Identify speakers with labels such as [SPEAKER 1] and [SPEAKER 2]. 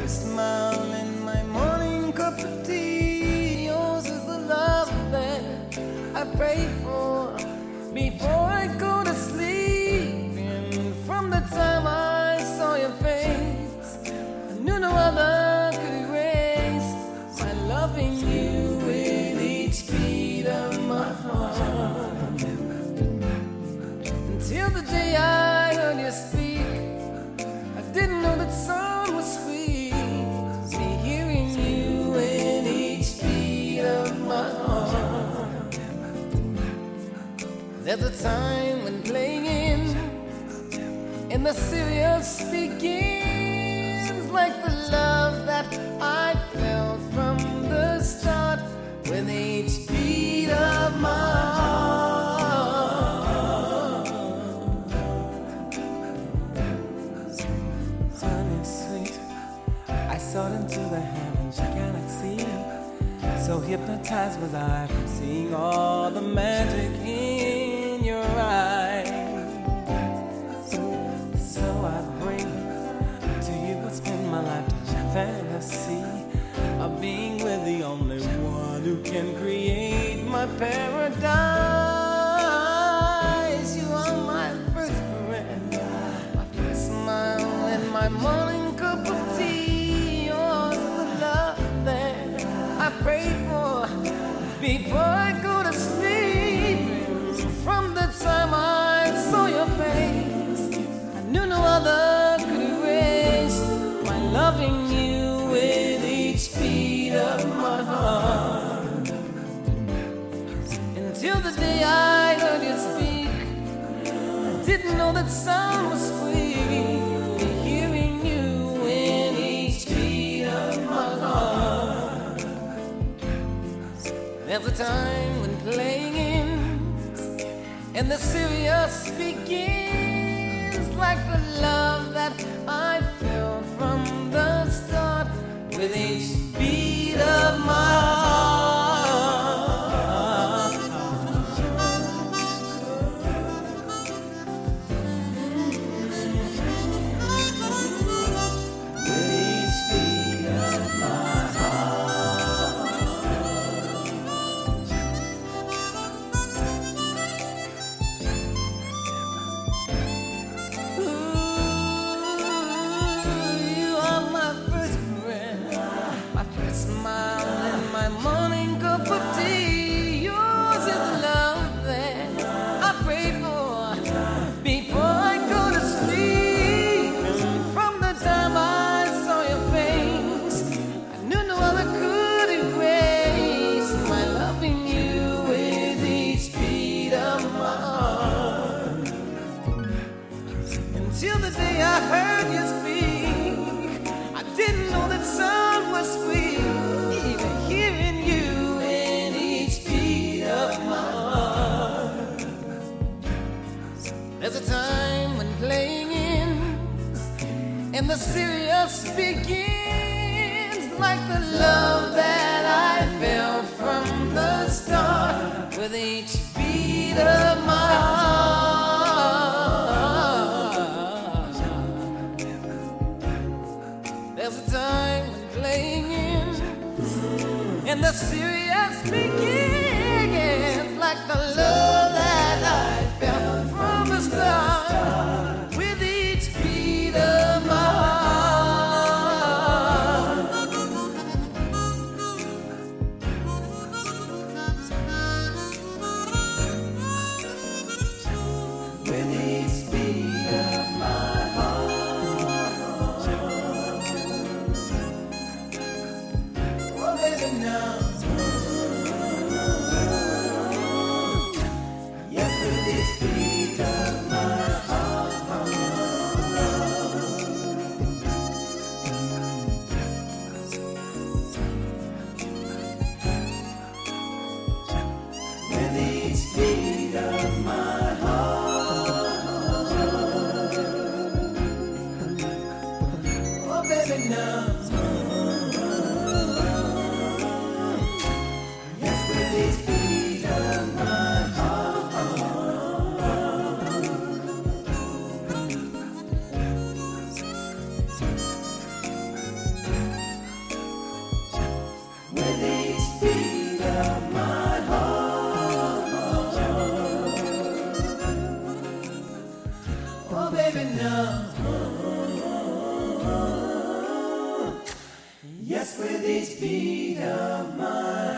[SPEAKER 1] first smile and my morning cup of tea. Yours is the love that I pray for before I go to sleep. And from the time I saw your face, I knew no other could erase my loving you with each beat of my heart. Until the day I heard you speak, I didn't know that song was sweet. Me hearing you in each beat of my heart. There's a time when playing and the serious begins, like the love that I felt from the start with each beat of my heart. Sun is sweet, I sought into the heavens you cannot see. So hypnotized was I from seeing all the magic in your eyes. So I bring to you what's been my lifetime fantasy of being with the only one who can create my paradise. You are my first friend, my first smile, and my morning cup of tea. Yours is the love that I pray for before I go to sleep. From the time I saw your face, I knew no other could erase my loving you with each beat of my heart. Until the day I heard you speak, I didn't know that sound was sweet. Hearing you in each beat of my heart. There's a time when playing and the serious begins, like the love that I felt from the start with each beat of my heart. With each beat of my smile and my morning cup of tea. Yours is the love that I pray for before I go to sleep. From the time I saw your face, I knew no other could erase my loving you with each beat of my heart. Until the day I heard you speak, I didn't know that sound was sweet. Hearing you in each beat of my heart. There's a time when playing ends and the serious begins, like the love that I felt from the start with each beat of my heart. There's a time when playing and the serious begins, like the love that I felt from the start with each beat of my heart. With each beat of my heart. Oh, baby, now. Beat of my heart. With each beat of my heart. Oh, baby, now. Yes, with each beat of my heart. Oh, baby, now. Yes, with each beat of mine.